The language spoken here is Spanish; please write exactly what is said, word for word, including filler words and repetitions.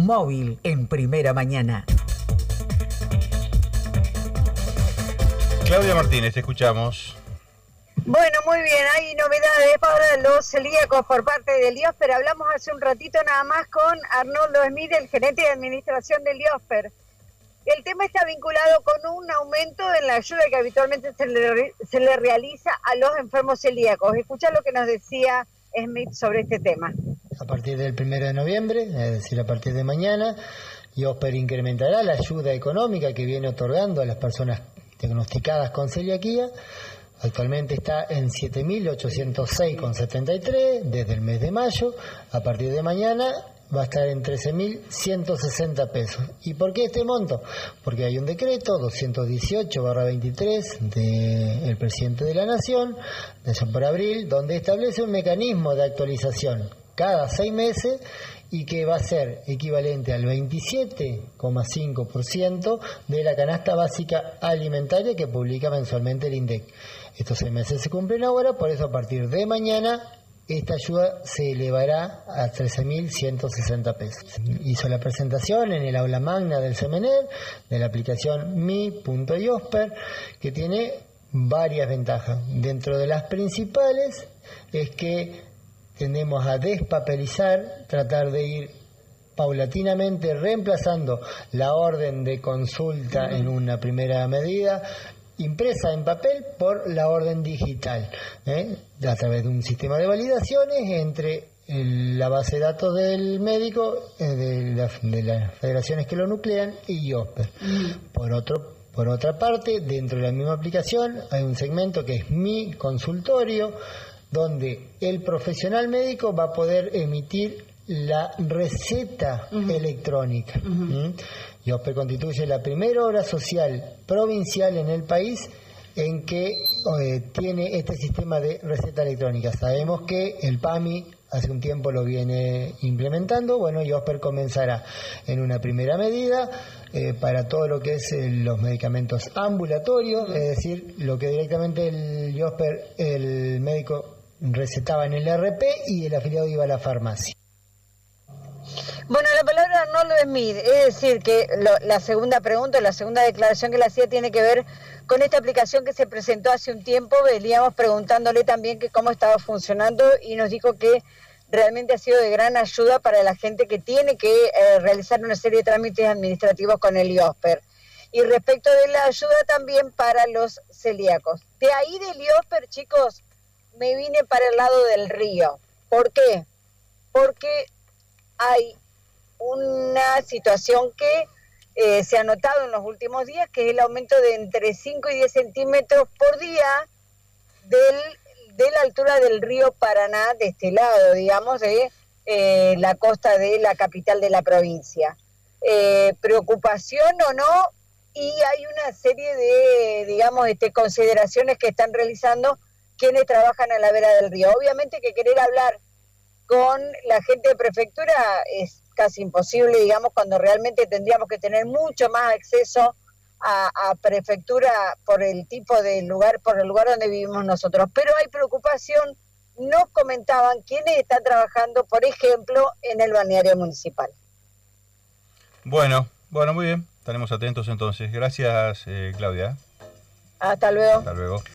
móvil en Primera Mañana. Claudia Martínez, te escuchamos. Bueno, muy bien, hay novedades para los celíacos por parte del IOSPER. Hablamos hace un ratito nada más con Arnoldo Smith, el gerente de administración del IOSPER. El tema está vinculado con un aumento en la ayuda que habitualmente se le, se le realiza a los enfermos celíacos. Escucha lo que nos decía Smith sobre este tema. A partir del primero de noviembre, es decir, a partir de mañana, IOSPER incrementará la ayuda económica que viene otorgando a las personas diagnosticadas con celiaquía. Actualmente está en siete mil ochocientos seis con setenta y tres desde el mes de mayo. A partir de mañana va a estar en trece mil ciento sesenta pesos. ¿Y por qué este monto? Porque hay un decreto doscientos dieciocho barra veintitrés del presidente de la Nación, de allá por abril, donde establece un mecanismo de actualización cada seis meses y que va a ser equivalente al veintisiete coma cinco por ciento de la canasta básica alimentaria que publica mensualmente el INDEC. Estos seis meses se cumplen ahora, por eso a partir de mañana esta ayuda se elevará a trece mil ciento sesenta pesos. Hizo la presentación en el aula magna del Semener de la aplicación mi punto iosper, que tiene varias ventajas. Dentro de las principales es que tendemos a despapelizar, tratar de ir paulatinamente reemplazando la orden de consulta en una primera medida impresa en papel por la orden digital, ¿eh? a través de un sistema de validaciones entre el, la base de datos del médico, eh, de, la, de las federaciones que lo nuclean y IOSPER. Mm. Por otro, por otra parte, dentro de la misma aplicación hay un segmento que es mi consultorio, donde el profesional médico va a poder emitir la receta uh-huh. electrónica. Uh-huh. ¿Mm? IOSPER constituye la primera obra social provincial en el país en que eh, tiene este sistema de receta electrónica. Sabemos que el PAMI hace un tiempo lo viene implementando. Bueno, IOSPER comenzará en una primera medida eh, para todo lo que es eh, los medicamentos ambulatorios, uh-huh. es decir, lo que directamente el IOSPER, el médico recetaba en el R P y el afiliado iba a la farmacia. Bueno, la palabra Arnoldo Smith, es decir, que lo, la segunda pregunta, la segunda declaración que le hacía tiene que ver con esta aplicación que se presentó hace un tiempo. Veníamos preguntándole también que cómo estaba funcionando y nos dijo que realmente ha sido de gran ayuda para la gente que tiene que eh, realizar una serie de trámites administrativos con el IOSPER. Y respecto de la ayuda también para los celíacos. De ahí del IOSPER, chicos, me vine para el lado del río. ¿Por qué? Porque hay una situación que eh, se ha notado en los últimos días, que es el aumento de entre cinco y diez centímetros por día del, de la altura del río Paraná, de este lado, digamos, de eh, la costa de la capital de la provincia. Eh, ¿Preocupación o no? Y hay una serie de, digamos, este, consideraciones que están realizando quienes trabajan a la vera del río. Obviamente que querer hablar con la gente de prefectura es casi imposible, digamos, cuando realmente tendríamos que tener mucho más acceso a, a prefectura por el tipo de lugar, por el lugar donde vivimos nosotros. Pero hay preocupación, nos comentaban quienes están trabajando, por ejemplo, en el balneario municipal. Bueno, bueno, muy bien, estaremos atentos entonces. Gracias, eh, Claudia. Hasta luego. Hasta luego.